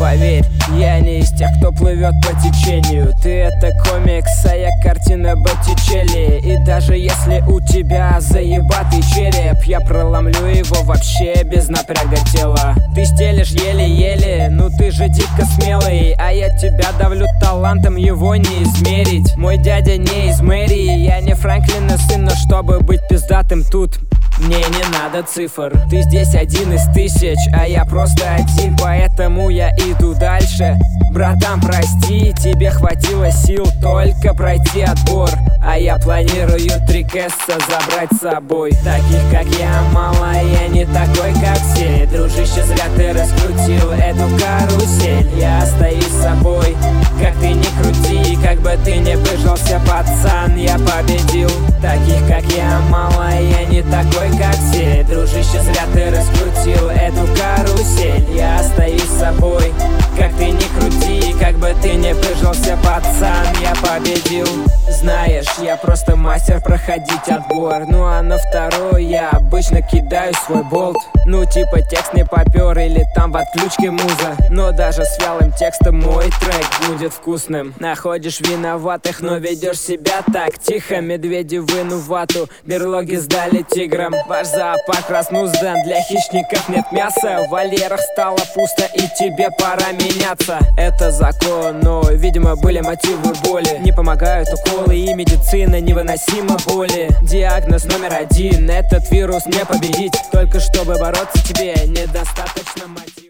Поверь, я не из тех, кто плывет по течению. Ты это комикс, а я картина Боттичелли. И даже если у тебя заебатый череп, я проломлю его вообще без напряга тела. Ты стелишь еле-еле, ну ты же дико смелый, а я тебя давлю талантом, его не измерить. Мой дядя не из мэрии, я не Франклина сын, но чтобы быть пиздатым тут мне не надо цифр. Ты здесь один из тысяч, а я просто один, поэтому я иду дальше. Братан, прости, тебе хватило сил только пройти отбор, а я планирую 3 кэсса забрать с собой. Таких как я мало, я не такой как все. Дружище, зря ты раскрутил эту карусель. Я остаюсь собой, как ты не крути, как бы ты не пыжился, пацан, я победил. Таких как я мало, я не такой как все. Дружище, зря ты раскрутил эту карусель. Я остаюсь собой, как ты не крути, как бы ты не пыжился, пацан, я победил. Знаешь, я просто мастер проходить отбор. Ну а на второй я обычно кидаю свой болт. Ну типа текст не попер или там в отключке муза. Но даже с вялым текстом мой трек будет вкусным. Находишь виноватых, но ведешь себя так тихо. Медведи вынув вату, берлоги сдали тиграм. Ваш зоопарк разнуздан, для хищников нет мяса. В вольерах стало пусто и тебе пора меняться. Это закон, но видимо были мотивы боли. Не помогают уколы и медицина невыносимо боли. Диагноз номер 1, этот вирус не победить. Только чтобы бороться тебе недостаточно мотива.